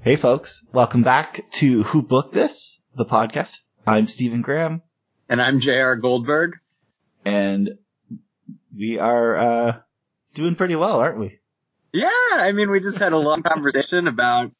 Hey folks, welcome back to Who Booked This, the podcast. I'm Stephen Graham. And I'm J.R. Goldberg. And we are doing pretty well, aren't we? Yeah, I mean, we just had a long conversation about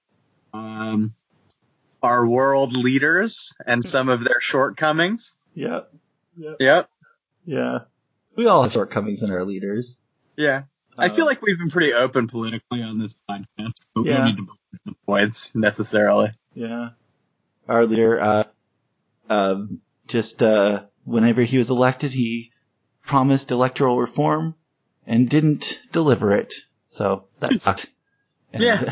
our world leaders and some of their shortcomings. Yep. Yeah. We all have shortcomings in our leaders. Yeah. I feel like we've been pretty open politically on this podcast, but we don't need to book the points necessarily. Yeah. Our leader, whenever he was elected, he promised electoral reform and didn't deliver it. So that sucked. Yeah.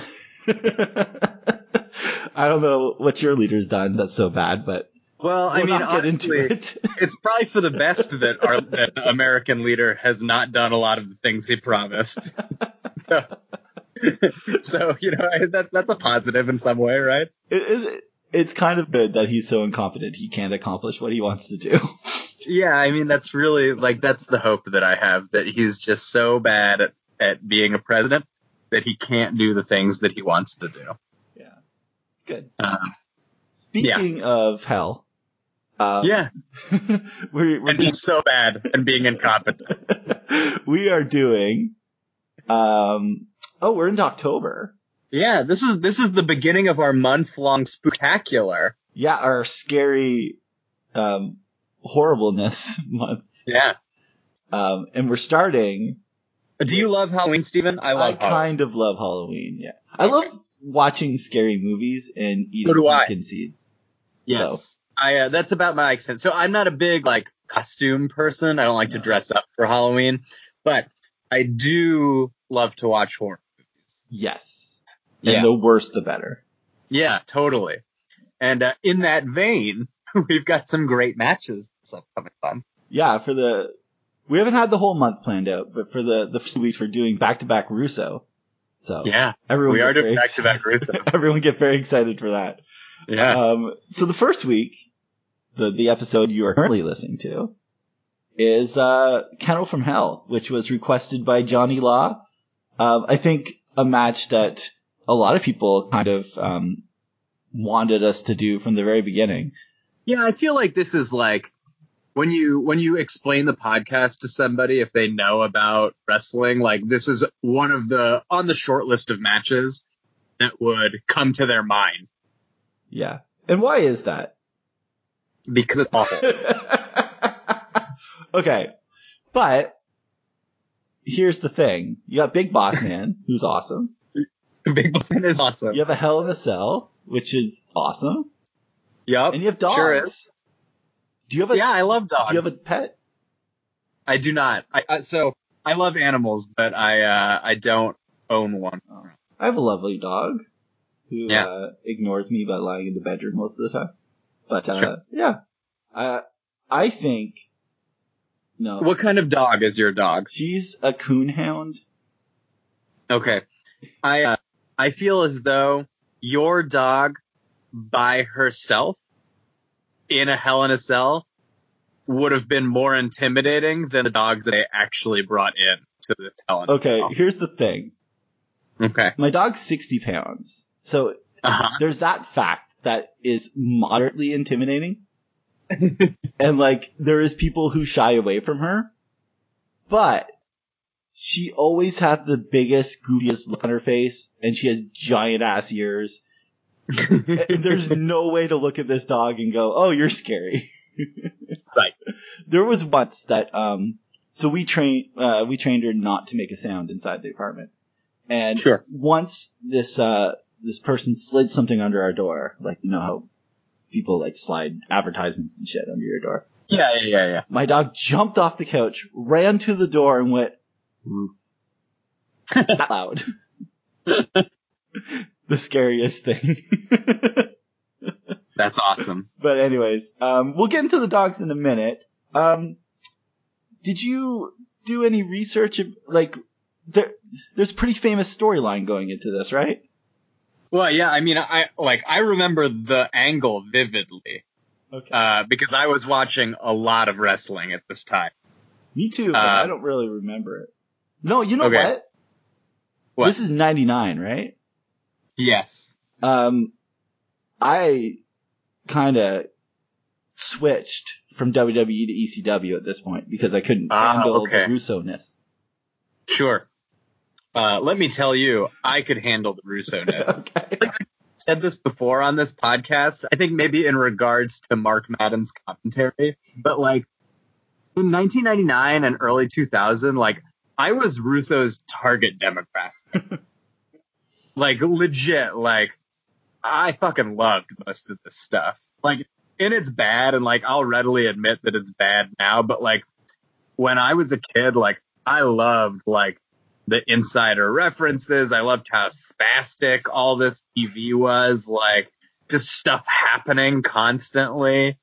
I don't know what your leader's done that's so bad, but well, I mean, honestly, it's probably for the best that that the American leader has not done a lot of the things he promised. So that's a positive in some way, right? It's kind of good that he's so incompetent he can't accomplish what he wants to do. Yeah, I mean, that's really, that's the hope that I have, that he's just so bad at being a president that he can't do the things that he wants to do. Yeah, it's good. Speaking of hell. We're being so bad and being incompetent. We are doing, we're into October. Yeah, this is the beginning of our month-long spooktacular. Yeah, our scary, horribleness month. Yeah. And we're starting. Do you love Halloween, Stephen? I kind of love Halloween, yeah. I love watching scary movies and eating pumpkin seeds. Yes. So. That's about my extent. So I'm not a big, costume person. I don't like to dress up for Halloween. But I do love to watch horror movies. Yes. And the worse, the better. Yeah, totally. And in that vein, we've got some great matches. So coming fun. Yeah, we haven't had the whole month planned out, but for the first 2 weeks we're doing back-to-back Russo. So yeah, we are doing back-to-back Russo. Everyone get very excited for that. Yeah. So the first week, the episode you are currently listening to is Kennel from Hell, which was requested by Johnny Law. I think a match that a lot of people kind of wanted us to do from the very beginning. Yeah, I feel like this is when you explain the podcast to somebody, if they know about wrestling, this is one of on the short list of matches that would come to their mind. Yeah. And why is that? Because it's awful. Okay. But here's the thing. You got Big Boss Man, who's awesome. Big Boss Man is awesome. You have a Hell in a Cell, which is awesome. Yep. And you have dogs. Sure is. Yeah, I love dogs. Do you have a pet? I do not. So I love animals, but I don't own one. Oh. I have a lovely dog who ignores me by lying in the bedroom most of the time. But sure. Yeah, I think no. What kind of dog is your dog? She's a coonhound. Okay, I feel as though your dog by herself in a Hell in a Cell would have been more intimidating than the dog that they actually brought in to the Hell in a Cell. Okay, here's the thing. Okay. My dog's 60 pounds. So there's that fact that is moderately intimidating. And there is people who shy away from her. But she always has the biggest, goofiest look on her face. And she has giant ass ears. And there's no way to look at this dog and go, oh, you're scary. Right. There was once that, so we trained her not to make a sound inside the apartment. And once this person slid something under our door, how people slide advertisements and shit under your door. Yeah. My dog jumped off the couch, ran to the door, and went, roof. That loud. The scariest thing. That's awesome. But anyways, we'll get into the dogs in a minute. Did you do any research? There's a pretty famous storyline going into this, right? Well, yeah. I mean, I remember the angle vividly. Okay. Because I was watching a lot of wrestling at this time. Me too, but I don't really remember it. No, you know what? What? This is 99, right? Yes. I kind of switched from WWE to ECW at this point because I couldn't handle the Russo-ness. Sure. Let me tell you, I could handle the Russo-ness. Okay. Like I said this before on this podcast, I think maybe in regards to Mark Madden's commentary, but like in 1999 and early 2000, like I was Russo's target demographic. Like legit, like I fucking loved most of this stuff. Like, and it's bad, and like I'll readily admit that it's bad now, but like when I was a kid, like I loved like the insider references. I loved how spastic all this TV was, like just stuff happening constantly.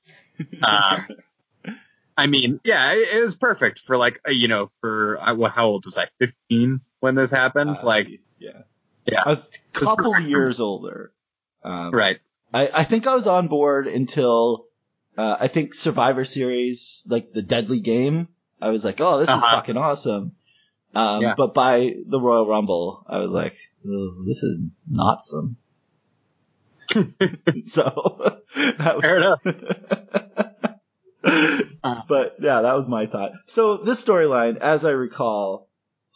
I mean, yeah, it was perfect for like, for how old was I? 15 when this happened? Yeah. I was a couple years older. Right. I think I was on board until, I think Survivor Series, like the Deadly Game. I was like, oh, this is fucking awesome. But by the Royal Rumble, I was like, oh, this is not some. So, fair enough. But yeah, that was my thought. So this storyline, as I recall,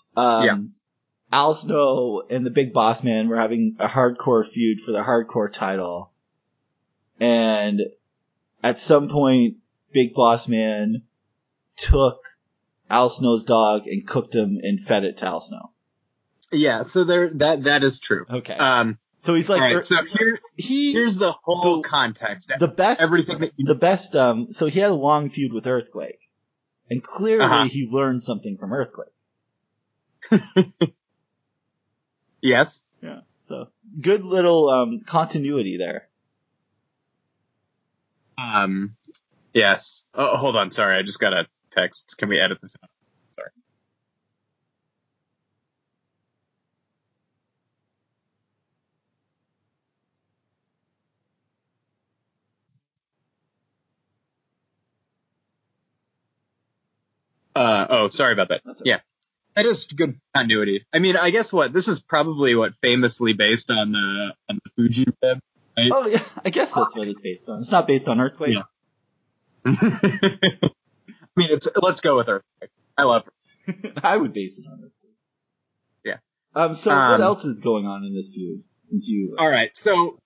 Al Snow and the Big Boss Man were having a hardcore feud for the hardcore title. And at some point, Big Boss Man took Al Snow's dog and cooked him and fed it to Al Snow. Yeah, so that is true. Okay. So he's like, right, so here's the whole context. The best, everything that the best, so he had a long feud with Earthquake. And clearly he learned something from Earthquake. Yes. Yeah. So good little, continuity there. Yes. Oh, hold on. Sorry. I just got a text. Can we edit this out? Sorry. Sorry about that. Yeah. That is good continuity. I mean, I guess this is probably famously based on the Fuji rib, right? Oh yeah, I guess that's what it's based on. It's not based on Earthquake. Yeah. I mean, let's go with Earthquake. I love her. I would base it on Earthquake. Yeah. So what else is going on in this feud? Since you all right, so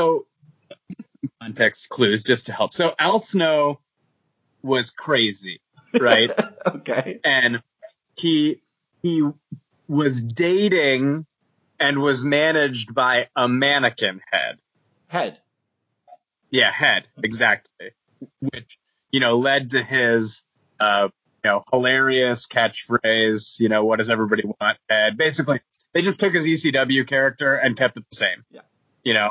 context clues just to help. So Al Snow was crazy, right? Okay. And he was dating and was managed by a mannequin head. Head. Yeah, head, exactly. Which, led to his, hilarious catchphrase, what does everybody want, head. Basically, they just took his ECW character and kept it the same. Yeah.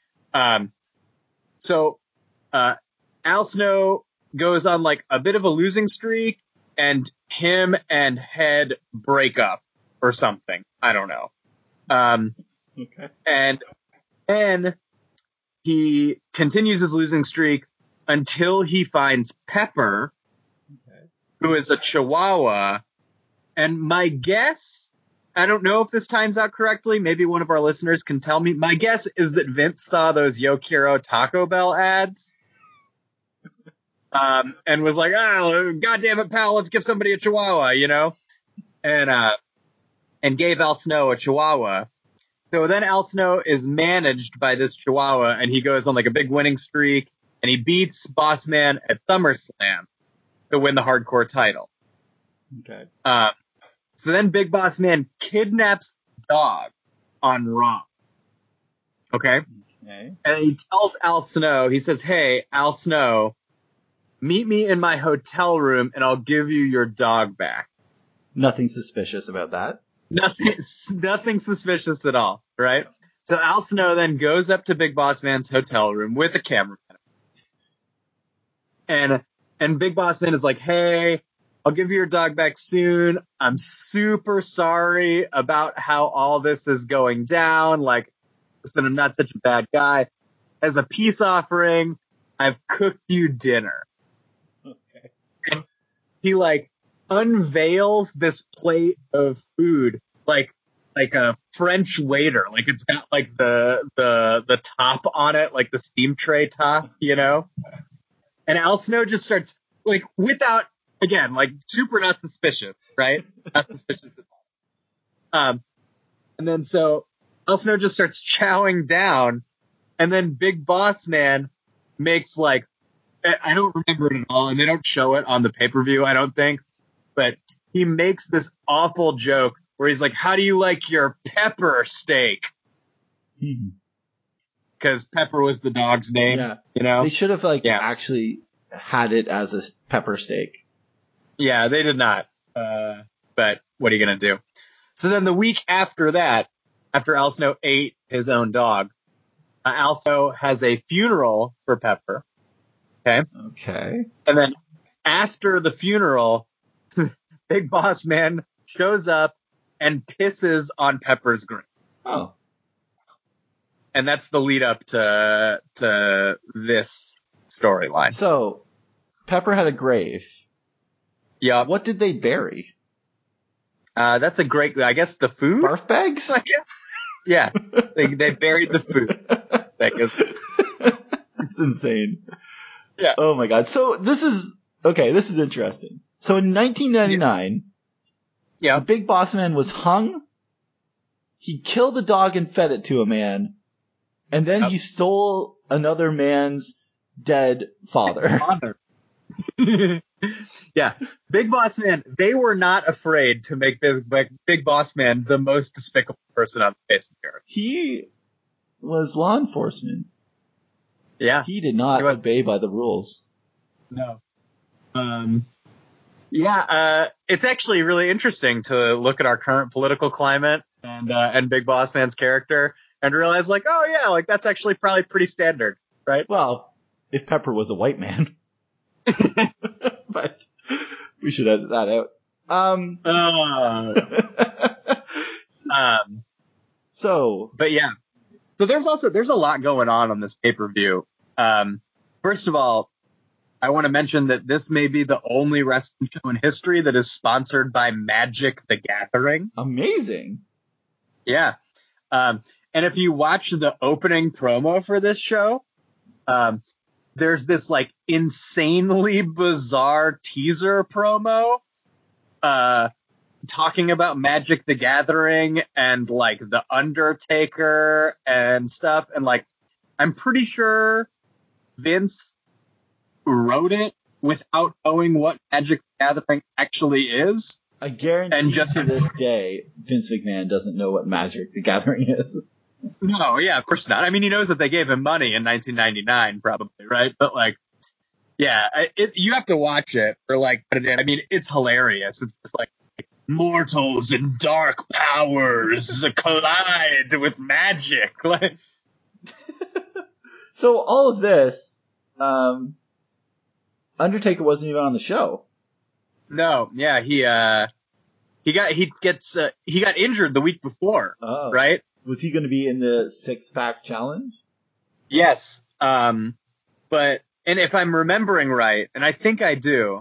So, Al Snow goes on like a bit of a losing streak, and him and Head break up or something. I don't know. Okay. And then he continues his losing streak until he finds Pepper, who is a Chihuahua. And my guess, I don't know if this times out correctly. Maybe one of our listeners can tell me. My guess is that Vince saw those Yo Quiero Taco Bell ads. And was like, oh, goddamn it, pal, let's give somebody a Chihuahua, and gave Al Snow a Chihuahua. So then Al Snow is managed by this Chihuahua, and he goes on like a big winning streak, and he beats Boss Man at SummerSlam to win the hardcore title. Okay. So then Big Boss Man kidnaps dog on Raw. Okay? And he tells Al Snow, he says, hey, Al Snow, meet me in my hotel room and I'll give you your dog back. Nothing suspicious about that. Nothing suspicious at all, right? So Al Snow then goes up to Big Boss Man's hotel room with a cameraman. And Big Boss Man is like, hey, I'll give you your dog back soon. I'm super sorry about how all this is going down. Like, listen, I'm not such a bad guy. As a peace offering, I've cooked you dinner. Okay. And he like unveils this plate of food, like like a French waiter. Like it's got like the top on it, like the steam tray top, you know? And Al Snow just starts like without, again, like super not suspicious, right? Not suspicious at all. And then so Al Snow just starts chowing down, and then Big Boss Man makes like, I don't remember it at all, and they don't show it on the pay-per-view, I don't think, but he makes this awful joke where he's like, how do you like your pepper steak? Because Pepper was the dog's name, you know? They should have actually had it as a pepper steak. Yeah, they did not. But what are you going to do? So then the week after that, after Al Snow ate his own dog, Al Snow has a funeral for Pepper. Okay. And then after the funeral, Big Boss Man shows up and pisses on Pepper's grave. Oh. And that's the lead up to this storyline. So, Pepper had a grave. Yeah. What did they bury? That's a great, I guess the food? Barf bags? Yeah. They buried the food. It's insane. Yeah. Oh my god. So this is interesting. So in 1999, the Big Boss Man was hung. He killed a dog and fed it to a man. And then he stole another man's dead father. Yeah. Big Boss Man, they were not afraid to make Big Boss Man the most despicable person on the face of the earth. He was law enforcement. Yeah. He did not obey by the rules. No. It's actually really interesting to look at our current political climate and Big Boss Man's character and realize like, oh yeah, like that's actually probably pretty standard, right? Well, if Pepper was a white man. But we should edit that out. But yeah. So there's a lot going on this pay-per-view. First of all, I want to mention that this may be the only wrestling show in history that is sponsored by Magic the Gathering. Amazing. Yeah. And if you watch the opening promo for this show, there's this like insanely bizarre teaser promo, talking about Magic the Gathering and like the Undertaker and stuff. And like, I'm pretty sure Vince wrote it without knowing what Magic the Gathering actually is. I guarantee to this day, Vince McMahon doesn't know what Magic the Gathering is. No, yeah, of course not. I mean, he knows that they gave him money in 1999, probably, right? But like, yeah, you have to watch it or like put it in. I mean, it's hilarious. It's just like mortals and dark powers collide with magic. Like, so all of this, Undertaker wasn't even on the show. No, yeah, he got injured the week before, right? Was he going to be in the 6-pack challenge? Yes. But, and if I'm remembering right, and I think I do,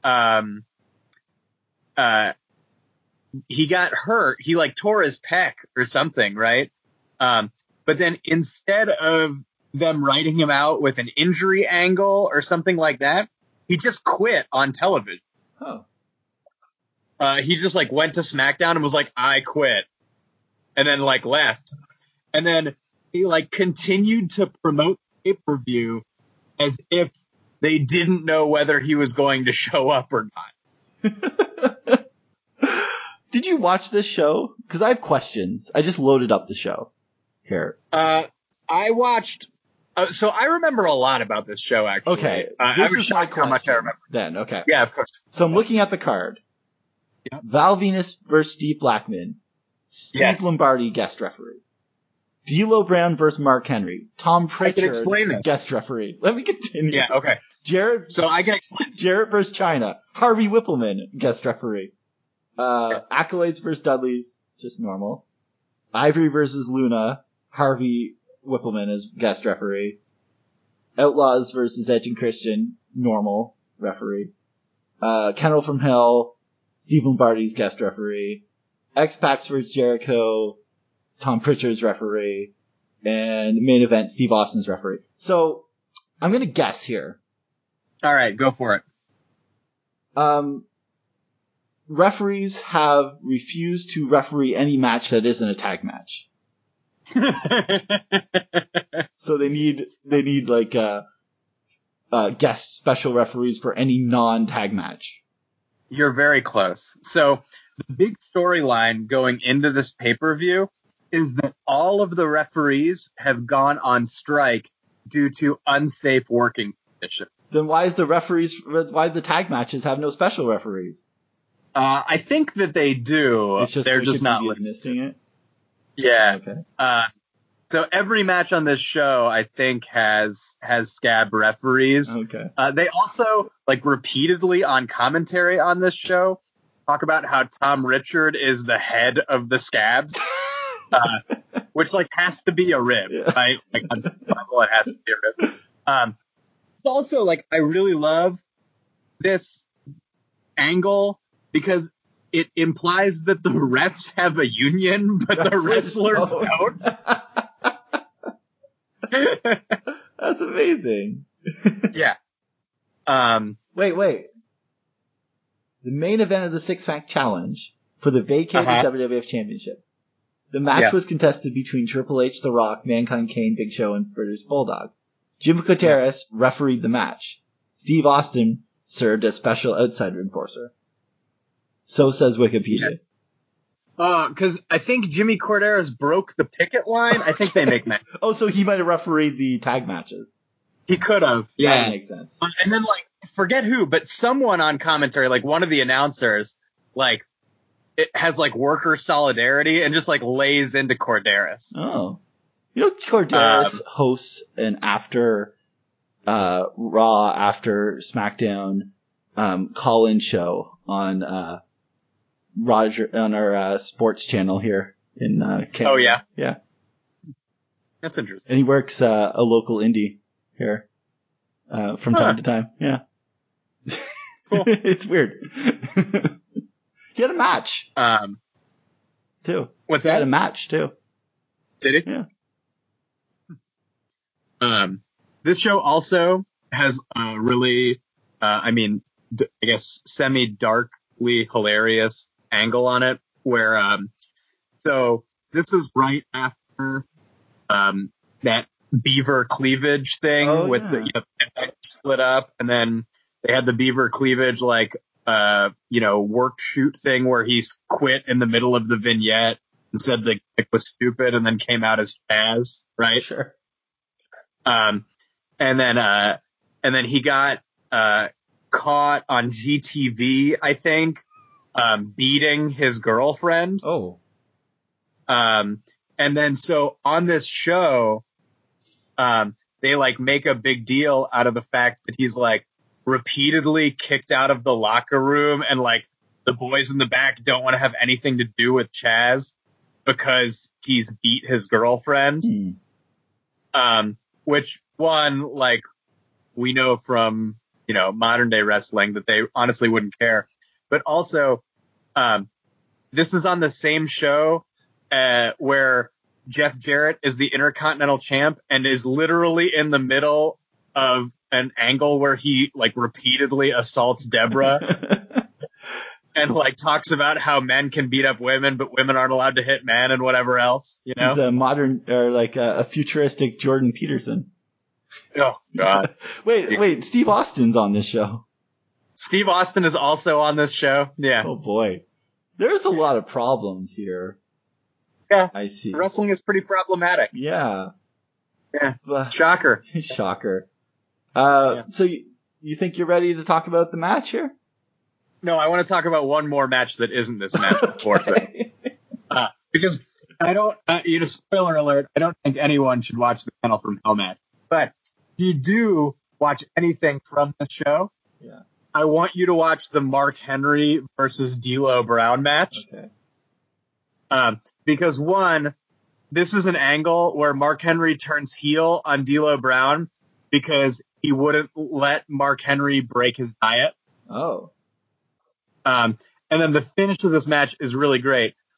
he got hurt. He like tore his pec or something, right? But then instead of them writing him out with an injury angle or something like that, he just quit on television. Oh. He just like went to SmackDown and was like, I quit. And then like left. And then he like continued to promote pay-per-view as if they didn't know whether he was going to show up or not. Did you watch this show? Because I have questions. I just loaded up the show here. I watched. So I remember a lot about this show, actually. Okay. I was shocked how much I remember. Then, okay. Yeah, of course. So I'm looking at the card. Yep. Val Venus versus Steve Blackman. Steve Lombardi, guest referee. D'Lo Brown versus Mark Henry. Tom Pritchard, guest referee. Let me continue. Yeah, okay. So I can explain. Jarrett versus China. Harvey Whippleman, guest referee. Accolades versus Dudleys, just normal. Ivory versus Luna. Harvey Whippleman is guest referee. Outlaws versus Edge and Christian, normal referee. Kendall from Hell, Steve Lombardi's guest referee. X-Pac versus Jericho, Tom Pritchard's referee, and main event, Steve Austin's referee. So, I'm gonna guess here. All right, go for it. Referees have refused to referee any match that isn't a tag match. So they need like guest special referees for any non-tag match. You're very close. So the big storyline going into this pay-per-view is that all of the referees have gone on strike due to unsafe working conditions. Then why the tag matches have no special referees? I think that they do. It's just they're just not missing it. Yeah. Okay. So every match on this show, I think, has scab referees. Okay. They also, like, repeatedly on commentary on this show talk about how Tom Richard is the head of the scabs, which, like, has to be a rib, right? Like, on some level, it has to be a rib. Also, like, I really love this angle because it implies that the refs have a union, but the wrestlers don't. That's amazing. Yeah. Wait. The main event of the Six-Pack Challenge for the vacated WWF Championship. The match was contested between Triple H, The Rock, Mankind, Kane, Big Show, and British Bulldog. Jim Gutierrez refereed the match. Steve Austin served as special outside enforcer. So says Wikipedia. Because I think Jimmy Corderas broke the picket line. I think they make matches. Oh, so he might have refereed the tag matches. He could have. Yeah. That makes sense. And then, like, forget who, but someone on commentary, like one of the announcers, like, it has, like, worker solidarity and just, like, lays into Corderas. Oh. You know, Corderas hosts an after Raw, after SmackDown call-in show on Roger on our sports channel here in Canada. Oh, yeah? Yeah. That's interesting. And he works a local indie here from time to time. Yeah. Cool. It's weird. He had a match. Too. What's that? He had a match, too. Did he? Yeah. This show also has a really, I guess, semi-darkly hilarious angle on it, where, so this was right after that Beaver cleavage thing the split up, and then they had the Beaver cleavage, like, work shoot thing where he quit in the middle of the vignette and said the kick was stupid and then came out as Chaz, right? Sure. And then he got caught on GTV, I think, beating his girlfriend. Oh. And then so on this show, they like make a big deal out of the fact that he's like repeatedly kicked out of the locker room, and like the boys in the back don't want to have anything to do with Chaz because he's beat his girlfriend. Which one, like, we know from, modern day wrestling that they honestly wouldn't care. But also, this is on the same show where Jeff Jarrett is the Intercontinental Champ and is literally in the middle of an angle where he, like, repeatedly assaults Deborah and, like, talks about how men can beat up women, but women aren't allowed to hit men and whatever else, He's a modern, or like a futuristic Jordan Peterson. Oh, God. Wait, Steve Austin's on this show. Steve Austin is also on this show? Yeah. Oh, boy. There's a lot of problems here. Yeah. I see. Wrestling is pretty problematic. Yeah. Yeah. Shocker. Shocker. So you think you're ready to talk about the match here? No, I want to talk about one more match that isn't this match before. Because I don't, spoiler alert, I don't think anyone should watch the Panel from Hell match. But if you do watch anything from the show, I want you to watch the Mark Henry versus D'Lo Brown match. Okay. Because one, this is an angle where Mark Henry turns heel on D'Lo Brown because he wouldn't let Mark Henry break his diet. Oh. And then the finish of this match is really great,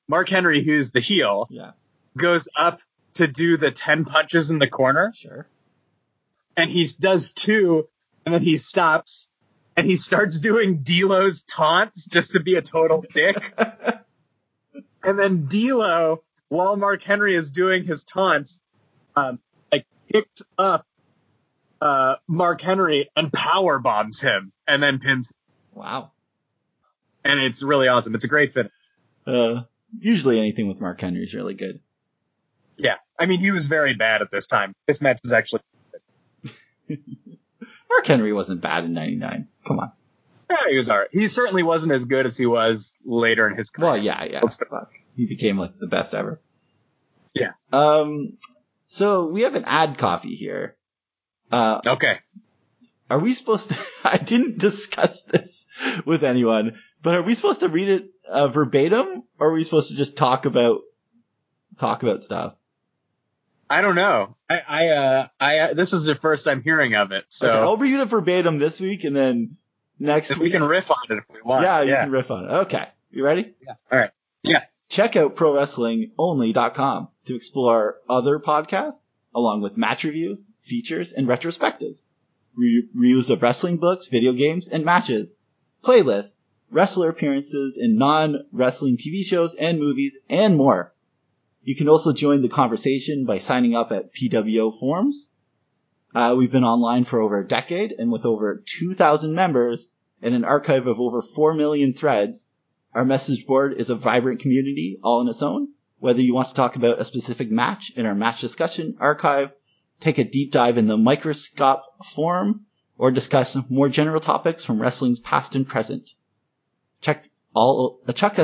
Mark Henry, who's the heel, goes up to do the 10 punches in the corner. Sure. And he does 2, and then he stops, and he starts doing D'Lo's taunts just to be a total dick. And then D'Lo, while Mark Henry is doing his taunts, picked up Mark Henry and power bombs him, and then pins him. Wow. And it's really awesome. It's a great finish. Usually anything with Mark Henry is really good. Yeah. I mean, he was very bad at this time. This match is actually good. Mark Henry wasn't bad in 99. Come on. Yeah, he was alright. He certainly wasn't as good as he was later in his career. Well, yeah. Fuck. He became like the best ever. Yeah. So we have an ad copy here. Okay. Are we supposed to, I didn't discuss this with anyone, but are we supposed to read it verbatim, or are we supposed to just talk about stuff? I don't know. I this is the first I'm hearing of it, so. Okay, I'll read it verbatim this week, and then next week. We can riff on it if we want. Yeah, you can riff on it. Okay. You ready? Yeah. Alright. Yeah. Check out ProWrestlingOnly.com to explore other podcasts, along with match reviews, features, and retrospectives. Reviews of wrestling books, video games, and matches. Playlists, wrestler appearances in non-wrestling TV shows and movies, and more. You can also join the conversation by signing up at PWO forums. We've been online for over a decade, and with over 2,000 members and an archive of over 4 million threads, our message board is a vibrant community all on its own. Whether you want to talk about a specific match in our match discussion archive, take a deep dive in the Microscope forum, or discuss more general topics from wrestling's past and present. Check all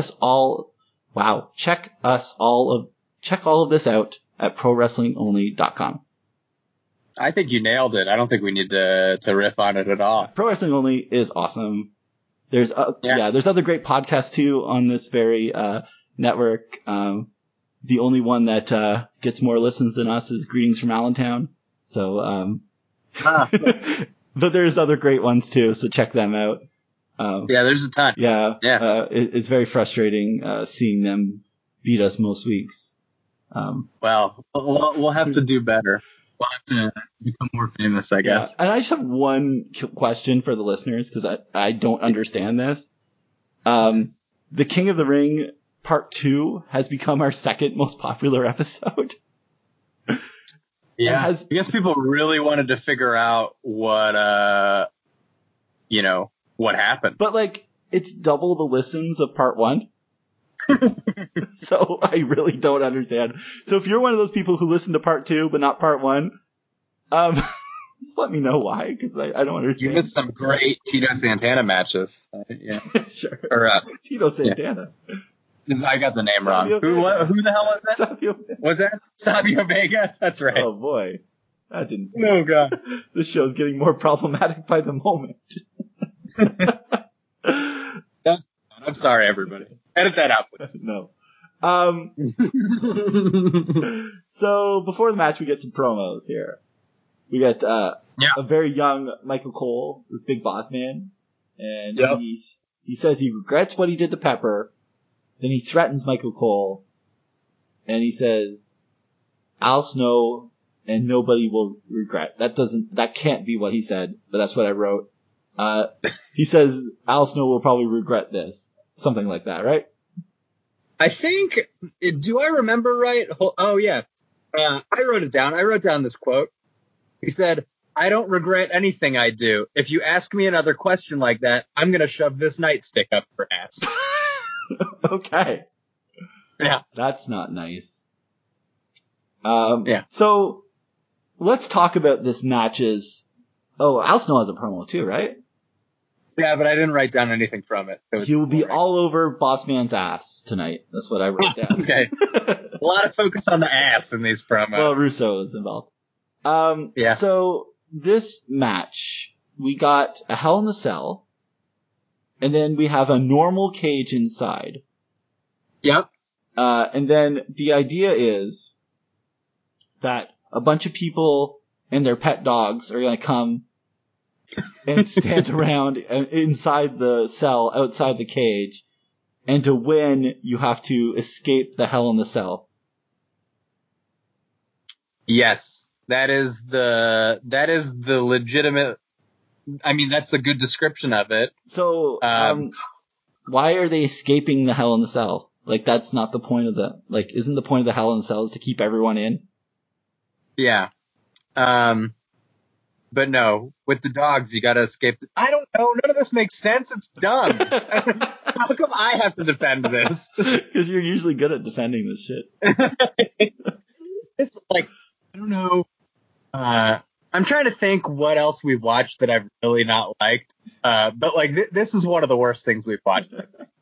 of this out at ProWrestlingOnly.com. I think you nailed it. I don't think we need to riff on it at all. Pro Wrestling Only is awesome. There's other great podcasts too on this very network. The only one that gets more listens than us is Greetings from Allentown. So, but there's other great ones too. So check them out. There's a ton. It's very frustrating seeing them beat us most weeks. Well, we'll have to do better. We'll have to become more famous, I guess. And I just have one question for the listeners, because I don't understand this. The King of the Ring Part 2 has become our second most popular episode. Yeah. I guess people really wanted to figure out what happened. But, it's double the listens of Part 1. So I really don't understand. So if you're one of those people who listen to Part 2 but not Part 1, just let me know why, because I don't understand. You missed some great Tito Santana matches. Sure. Or, Tito Santana. Yeah. I got the name wrong. Who the hell was that? Savio. Was that Savio Vega? That's right. Oh boy. That didn't. Oh god. This show's getting more problematic by the moment. I'm sorry, everybody. Edit that out, please. No. So before the match, we get some promos here. We get a very young Michael Cole with Big Boss Man, and he says he regrets what he did to Pepper. Then he threatens Michael Cole, and he says, "Al Snow and nobody will regret." That can't be what he said, but that's what I wrote. He says Al Snow will probably regret this. Something like that, right? I think, do I remember right? Oh yeah. I wrote it down. I wrote down this quote. He said, "I don't regret anything I do. If you ask me another question like that, I'm going to shove this nightstick up your ass." Okay. Yeah. That's not nice. Yeah. So let's talk about this match's. Oh, Al Snow has a promo too, right? Yeah, but I didn't write down anything from it. He will be all over Boss Man's ass tonight. That's what I wrote down. Okay. A lot of focus on the ass in these promos. Well, Russo is involved. Yeah. So this match, we got a Hell in a Cell, and then we have a normal cage inside. Yep. And then the idea is that a bunch of people and their pet dogs are going to come and stand around inside the cell, outside the cage, And to win, you have to escape the Hell in the Cell. Yes. That is the legitimate, I mean, that's a good description of it. So, why are they escaping the Hell in the Cell? Like, that's not the point of isn't the point of the Hell in the Cell is to keep everyone in? Yeah. But no, with the dogs, you gotta escape. I don't know. None of this makes sense. It's dumb. How come I have to defend this? Because you're usually good at defending this shit. It's like, I don't know. I'm trying to think what else we've watched that I've really not liked. But like, this is one of the worst things we've watched.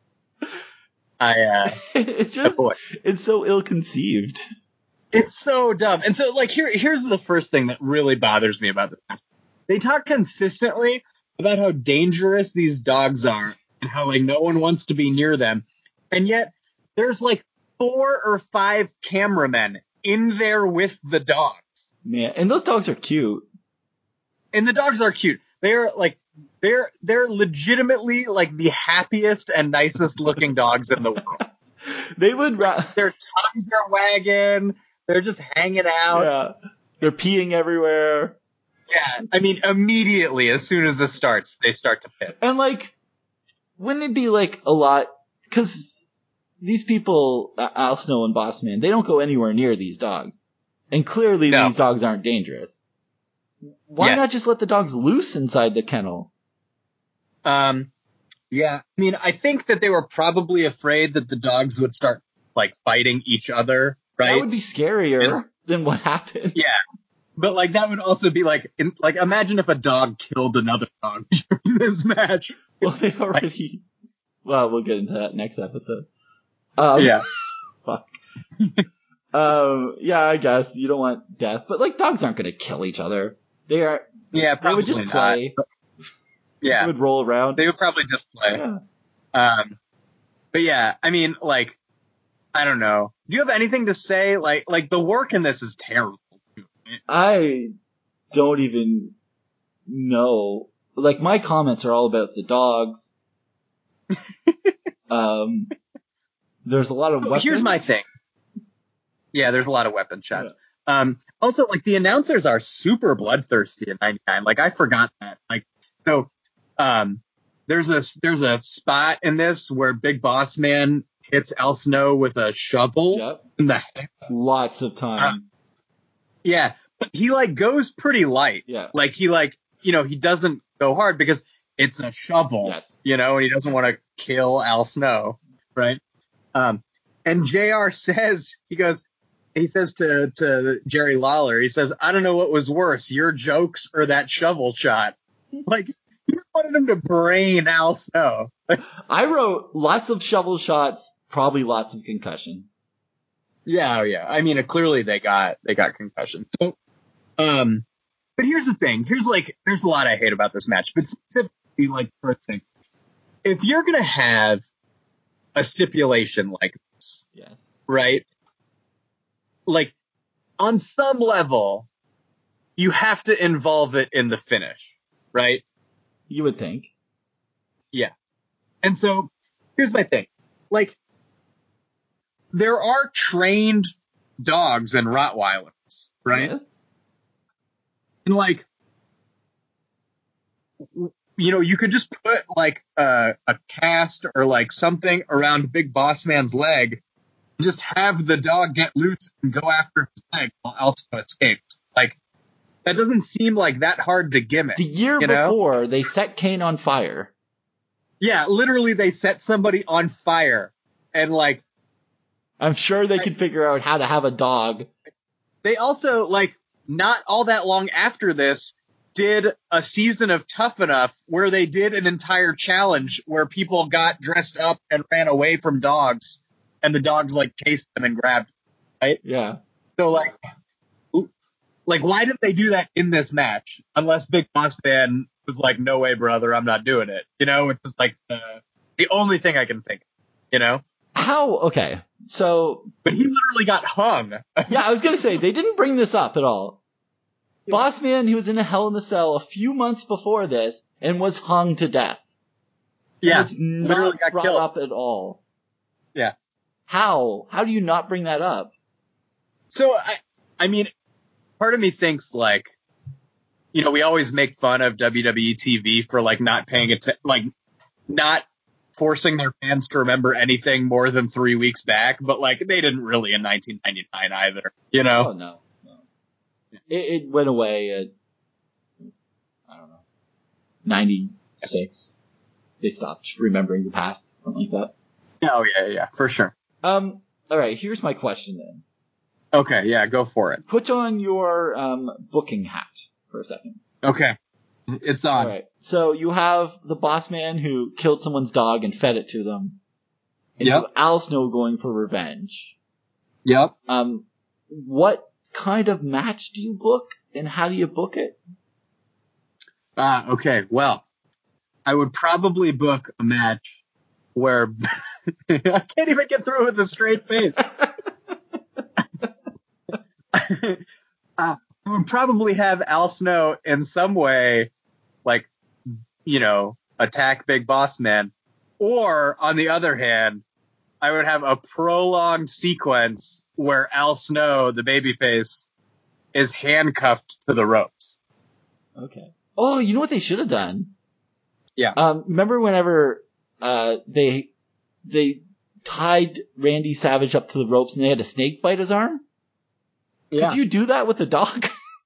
It's just, it's so ill-conceived. It's so dumb. And so, like, here's the first thing that really bothers me about this. They talk consistently about how dangerous these dogs are and how, like, no one wants to be near them. And yet, there's, like, 4 or 5 cameramen in there with the dogs. Yeah, and those dogs are cute. And the dogs are cute. They're, like, they're legitimately, like, the happiest and nicest looking dogs in the world. They would... Their tongues are wagging. They're just hanging out. Yeah. They're peeing everywhere. Yeah. I mean, immediately, as soon as this starts, they start to pit. And, like, wouldn't it be, like, a lot... Because these people, Al Snow and Bossman, they don't go anywhere near these dogs. And clearly these dogs aren't dangerous. Why not just let the dogs loose inside the kennel? Yeah. I mean, I think that they were probably afraid that the dogs would start, like, fighting each other. Right? That would be scarier than what happened. Yeah. But, like, that would also be, like, imagine if a dog killed another dog during this match. Well, they already... Well, we'll get into that next episode. Yeah. Fuck. Yeah, I guess. You don't want death. But, like, dogs aren't going to kill each other. They are... Yeah, probably they would just play. Yeah. They would roll around. They would probably just play. Yeah. But, yeah, I mean, like... I don't know. Do you have anything to say? Like the work in this is terrible. I don't even know. Like, my comments are all about the dogs. There's a lot of weapons. Here's my thing. Yeah, there's a lot of weapon shots. Yeah. Also, like, the announcers are super bloodthirsty in 99. Like, I forgot that. Like, so, there's a spot in this where Big Boss Man hits Al Snow with a shovel in the head. Lots of times. Yeah, but he, like, goes pretty light. Yeah. Like, he, like, you know, he doesn't go hard because it's a shovel. Yes. You know, and he doesn't want to kill Al Snow, right? And JR says, he says to Jerry Lawler, he says, I don't know what was worse, your jokes or that shovel shot. Like, he wanted him to brain Al Snow. I wrote lots of shovel shots, probably lots of concussions. Yeah, yeah. I mean, clearly they got concussions. So, but here's the thing. There's a lot I hate about this match, but specifically, like, first thing, if you're gonna have a stipulation like this, yes, right? Like, on some level, you have to involve it in the finish, right? You would think. Yeah. And so, here's my thing. Like, there are trained dogs and Rottweilers, right? Yes. And, like, you know, you could just put, like, a cast or, like, something around Big Boss Man's leg and just have the dog get loose and go after his leg while Al Snow escapes. Like, that doesn't seem like that hard to gimmick. The year before, they set Kane on fire. Yeah, literally, they set somebody on fire. And, like... I'm sure they could figure out how to have a dog. They also, like, not all that long after this, did a season of Tough Enough where they did an entire challenge where people got dressed up and ran away from dogs, and the dogs, like, chased them and grabbed them, right? Yeah. So, like, why didn't they do that in this match? Unless Big Boss Man was like, no way, brother, I'm not doing it. You know, it's just, like, the only thing I can think of, you know? How? Okay. So. But he literally got hung. Yeah, I was going to say, they didn't bring this up at all. Yeah. Boss Man, he was in a Hell in the Cell a few months before this and was hung to death. Yeah. It's not literally got brought killed up at all. Yeah. How do you not bring that up? So I mean, part of me thinks like, you know, we always make fun of WWE TV for like not paying attention, like not forcing their fans to remember anything more than 3 weeks back, but like they didn't really in 1999 either, you know? Oh no. It went away at, I don't know, 96. They stopped remembering the past, something like that. Oh yeah, for sure. All right, here's my question then. Okay, yeah, go for it. Put on your booking hat for a second. Okay, it's on. All right, so you have the boss man who killed someone's dog and fed it to them. And you have Al Snow going for revenge. Yep. What kind of match do you book, and how do you book it? Okay, well, I would probably book a match where I can't even get through with a straight face. I would probably have Al Snow in some way, like, you know, attack Big Boss Man. Or, on the other hand, I would have a prolonged sequence where Al Snow, the babyface, is handcuffed to the ropes. Okay. Oh, you know what they should have done? Yeah. Remember whenever they tied Randy Savage up to the ropes and they had a snake bite his arm? Yeah. Could you do that with the dog?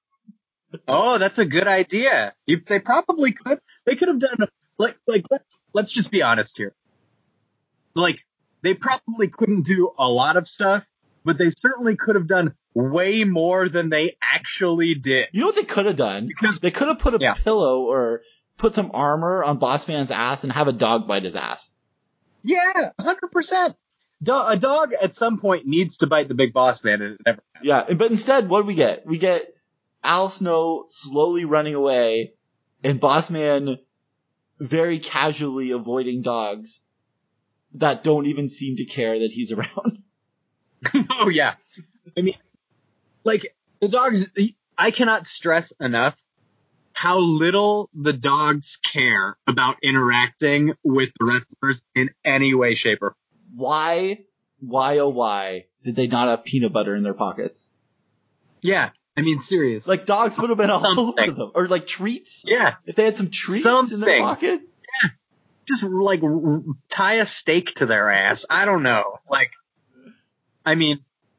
Oh, that's a good idea. They probably could. They could have done let's just be honest here. Like, they probably couldn't do a lot of stuff, but they certainly could have done way more than they actually did. You know what they could have done? Because they could have put a pillow or put some armor on Boss Man's ass and have a dog bite his ass. Yeah, 100%. A dog at some point needs to bite the Big Boss Man. And it never happens. Yeah, but instead, what do we get? We get Al Snow slowly running away and Boss Man very casually avoiding dogs that don't even seem to care that he's around. Oh, yeah. I mean, like, the dogs, I cannot stress enough how little the dogs care about interacting with the wrestlers in any way, shape, or form. Why did they not have peanut butter in their pockets? Yeah, I mean, seriously. Like, dogs would have been all over them. Or, like, treats? Yeah. If they had some treats in their pockets? Yeah. Just, like, tie a stake to their ass. I don't know. Like, I mean,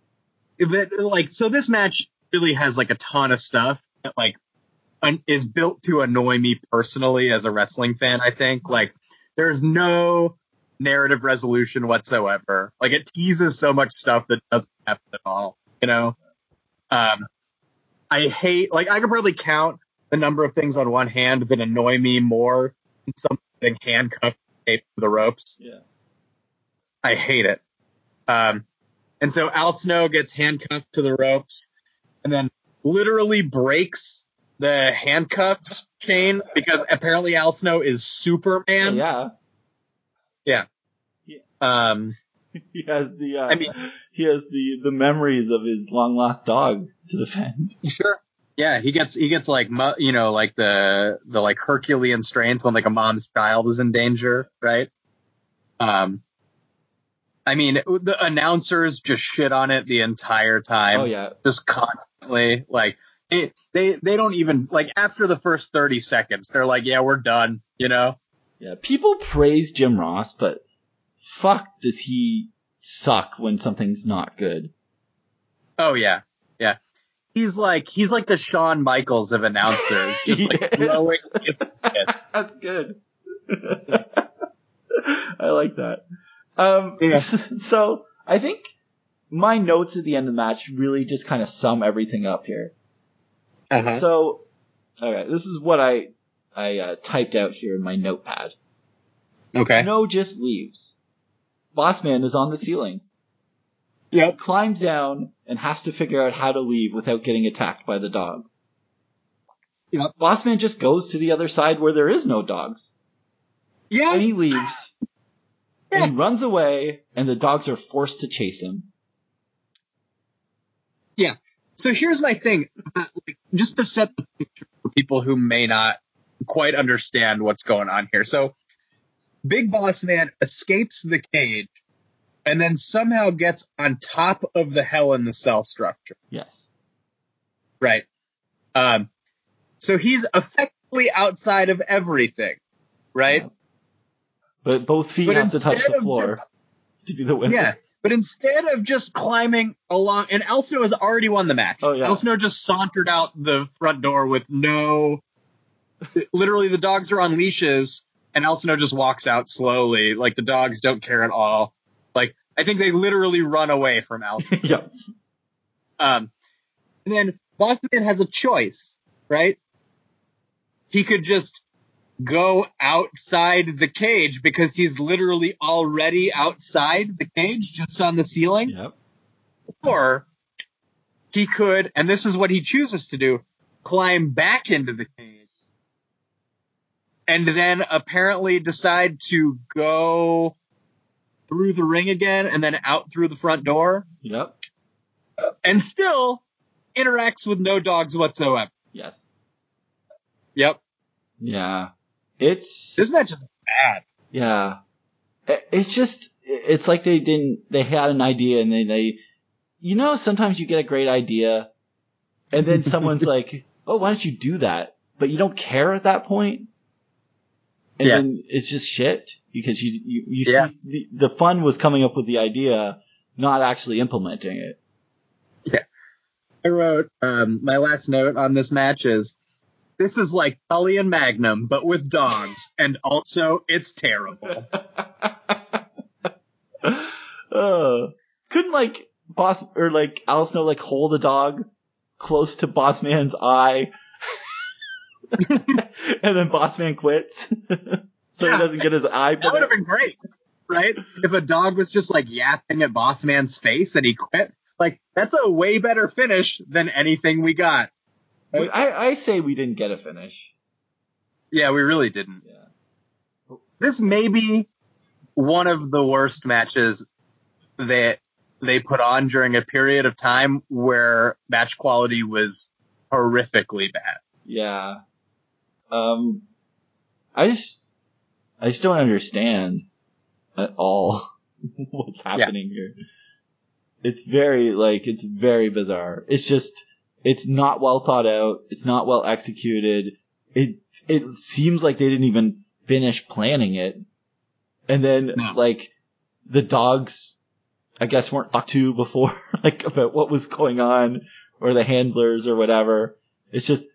so this match really has, like, a ton of stuff that, like, is built to annoy me personally as a wrestling fan, I think. Like, there's no narrative resolution whatsoever. Like, it teases so much stuff that doesn't happen at all, you know? I hate, like, I could probably count the number of things on one hand that annoy me more than something handcuffed to the ropes. Yeah. I hate it. And so Al Snow gets handcuffed to the ropes and then literally breaks the handcuffs chain because apparently Al Snow is Superman. Yeah. Yeah. He has the memories of his long lost dog to defend. Sure. Yeah, he gets like, you know, like the like Herculean strength when like a mom's child is in danger, right? I mean, the announcers just shit on it the entire time. Oh yeah, just constantly. Like they don't even, like, after the first 30 seconds, they're like, yeah, we're done. You know? Yeah. People praise Jim Ross, but fuck, does he suck when something's not good? Oh yeah, yeah. He's like the Shawn Michaels of announcers, just like blowing. That's good. I like that. So I think my notes at the end of the match really just kind of sum everything up here. Uh-huh. So, okay, this is what I typed out here in my notepad. Okay. Snow just leaves. Bossman is on the ceiling. Yep. He climbs down and has to figure out how to leave without getting attacked by the dogs. Yep. Bossman just goes to the other side where there is no dogs. Yeah. And he leaves. And he runs away, and the dogs are forced to chase him. Yeah. So here's my thing. Like, just to set the picture for people who may not quite understand what's going on here. So Big Boss Man escapes the cage and then somehow gets on top of the Hell in the Cell structure. Yes. Right. So he's effectively outside of everything, right? Yeah. But both feet have to touch the floor to be the winner. Yeah, but instead of just climbing along, and El Snow has already won the match. Oh, yeah. El Snow just sauntered out the front door with literally the dogs are on leashes, and El Snow just walks out slowly, like the dogs don't care at all. Like, I think they literally run away from El Snow. Yeah. And then Boss Man has a choice, right? He could just go outside the cage because he's literally already outside the cage, just on the ceiling. Yep. Or he could, and this is what he chooses to do, climb back into the cage and then apparently decide to go through the ring again and then out through the front door. Yep. And still interacts with no dogs whatsoever. Yes. Yep. Yeah. This match is bad. Yeah. It's like they had an idea and they sometimes you get a great idea and then someone's like, oh, why don't you do that? But you don't care at that point. And then it's just shit because you see the fun was coming up with the idea, not actually implementing it. Yeah. I wrote, my last note on this match is, this is like Tully and Magnum, but with dogs, and also it's terrible. Couldn't Al Snow hold a dog close to Boss Man's eye, and then Boss Man quits, so he doesn't get his eye. That would have been great, right? If a dog was just yapping at Boss Man's face and he quit, that's a way better finish than anything we got. Right? I say we didn't get a finish. Yeah, we really didn't. Yeah. This may be one of the worst matches that they put on during a period of time where match quality was horrifically bad. Yeah. I just don't understand at all what's happening here. It's very bizarre. It's not well thought out. It's not well executed. It seems like they didn't even finish planning it. And then, the dogs, I guess, weren't talked to before, about what was going on, or the handlers or whatever. It's just,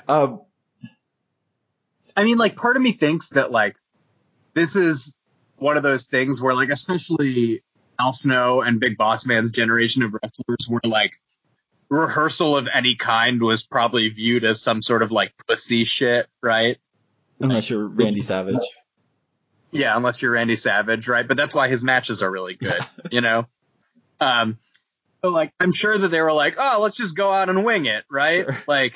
I mean, part of me thinks that, this is one of those things where, especially Al Snow and Big Boss Man's generation of wrestlers were, rehearsal of any kind was probably viewed as some sort of, pussy shit, right? Unless you're Randy Savage. Yeah, unless you're Randy Savage, right? But that's why his matches are really good, you know? So, I'm sure that they were oh, let's just go out and wing it, right? Sure.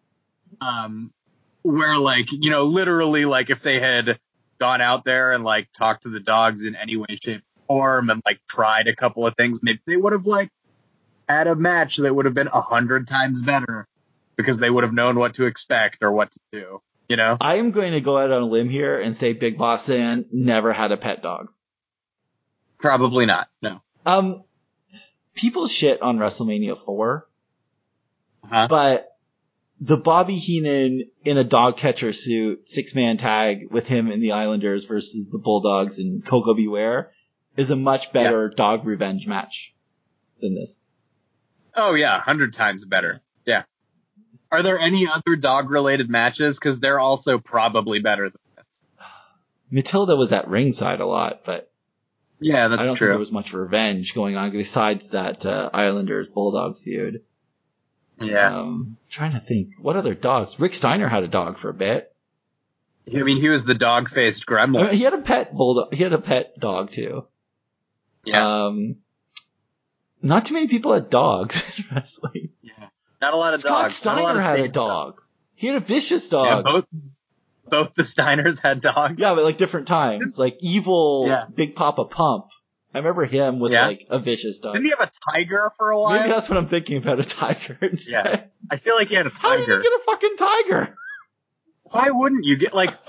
Where, literally, if they had gone out there and, talked to the dogs in any way, shape, or form and, tried a couple of things, maybe they would have, had a match that would have been 100 times better because they would have known what to expect or what to do, you know? I am going to go out on a limb here and say Big Boss Man never had a pet dog. Probably not, no. People shit on WrestleMania 4, but the Bobby Heenan in a dog catcher suit 6-man tag with him in the Islanders versus the Bulldogs and Coco Beware is a much better dog revenge match than this. Oh yeah, 100 times better. Yeah. Are there any other dog-related matches? Because they're also probably better than this. Matilda was at ringside a lot, but yeah, that's I don't true. think there was much revenge going on besides that Islanders Bulldogs feud. Yeah. Trying to think, what other dogs? Rick Steiner had a dog for a bit. I mean, he was the dog-faced gremlin. I mean, he had a pet bulldog. He had a pet dog too. Yeah. Not too many people had dogs in wrestling. Yeah. Not a lot of Scott dogs. Steiner had a dog. Dogs. He had a vicious dog. Yeah, both the Steiners had dogs. Yeah, but different times. Evil Big Papa Pump. I remember him with a vicious dog. Didn't he have a tiger for a while? Maybe that's what I'm thinking about, a tiger instead. Yeah. I feel like he had a tiger. How did he get a fucking tiger? Why wouldn't you get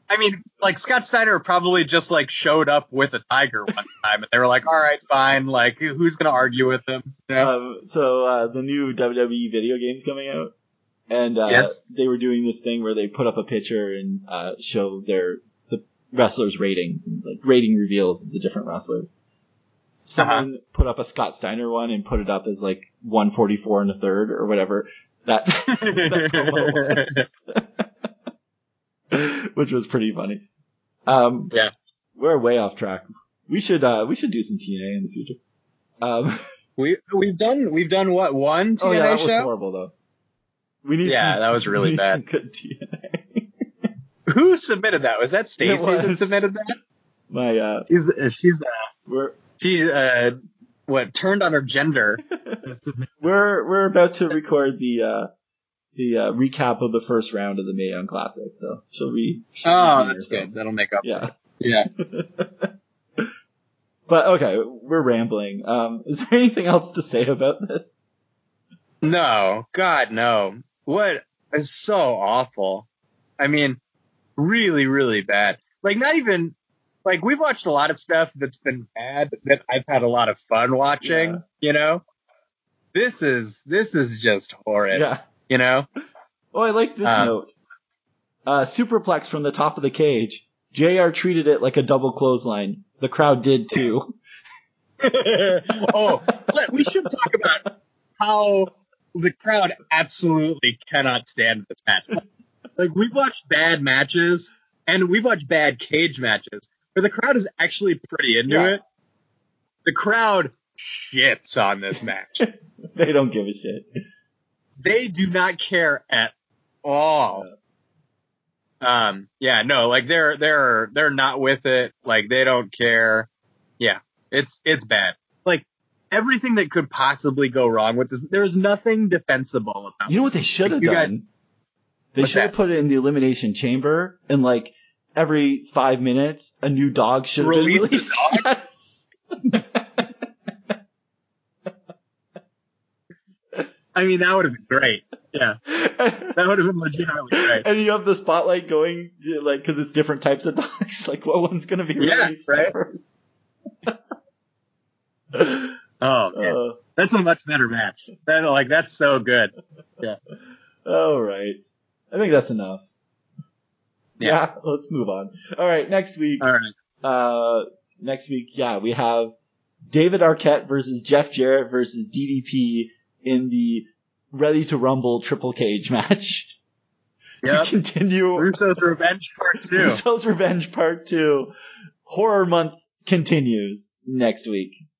I mean, like, Scott Steiner probably just, like, showed up with a tiger one time, and they were like, all right, fine, like, who's gonna argue with him? You know? So the new WWE video game's coming out, and Yes. they were doing this thing where they put up a picture and show the wrestlers' ratings and like rating reveals of the different wrestlers. Someone put up a Scott Steiner one and put it up as like 144 and a third or whatever that promo was. Which was pretty funny. Yeah. We're way off track. We should do some TNA in the future. We've done what, one TNA show? Oh yeah, that was horrible though. That was really bad. Some good TNA. Who submitted that? Was that Stacy that submitted that? My she turned on her gender. We're about to record the recap of the first round of the Mae Young Classic, so she'll be. That's good. That'll make up. Yeah. Yeah. But okay, we're rambling. Is there anything else to say about this? No, God, no. What is so awful? I mean, really, really bad. Like, not even, like, we've watched a lot of stuff that's been bad that I've had a lot of fun watching, you know? This is just horrid. Yeah. You know? Oh, I like this note. Superplex from the top of the cage. JR treated it like a double clothesline. The crowd did too. We should talk about how the crowd absolutely cannot stand this match. Like, we've watched bad matches, and we've watched bad cage matches, where the crowd is actually pretty into it. The crowd shits on this match. They don't give a shit. They do not care at all. Like, they're not with it. Like, they don't care. Yeah, it's bad. Like, everything that could possibly go wrong with this, there's nothing defensible about it. You know what they should have done? They should have put it in the Elimination Chamber, and like every 5 minutes, a new dog should have been released. Yes. I mean, that would have been great. Yeah. That would have been legitimately great. And you have the spotlight going to, like, because it's different types of dogs. Like, what one's going to be released first? Oh, man. That's a much better match. That's so good. Yeah. All right. I think that's enough. Yeah, let's move on. All right, next week. All right. Next week, we have David Arquette versus Jeff Jarrett versus DDP in the Ready to Rumble triple cage match. To continue Russo's Revenge Part 2. Russo's Revenge Part 2. Horror Month continues next week.